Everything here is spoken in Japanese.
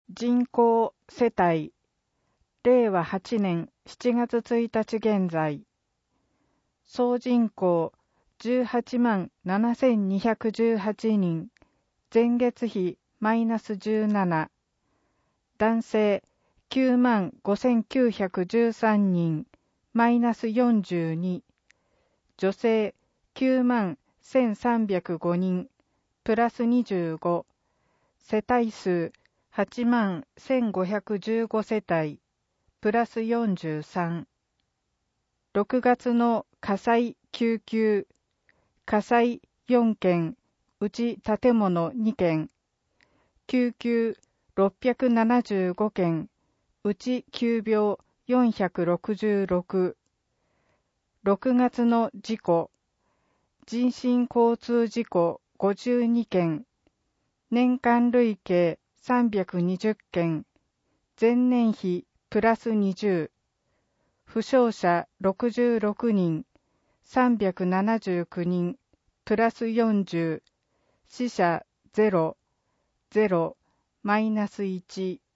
人口世帯令和8年7月1日現在総人口18万7218人前月比マイナス17男性9万5913人マイナス42女性9万1305人プラス25世帯数8万1515世帯プラス43 6月の火災救急火災4件うち建物2件救急675件うち急病466 6月の事故人身交通事故52件年間累計320件前年比プラス20負傷者66人379人プラス40死者0マイナス1